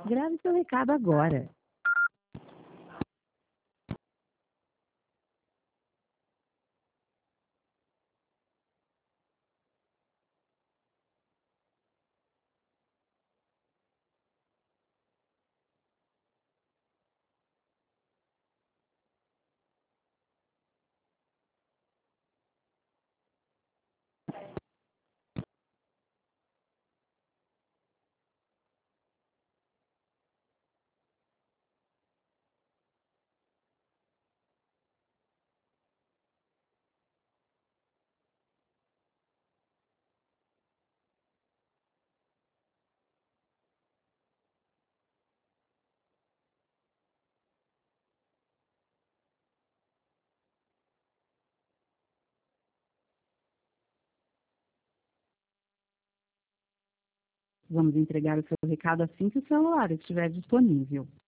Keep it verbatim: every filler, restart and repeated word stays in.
Grave seu recado agora. Vamos entregar o seu recado assim que o celular estiver disponível.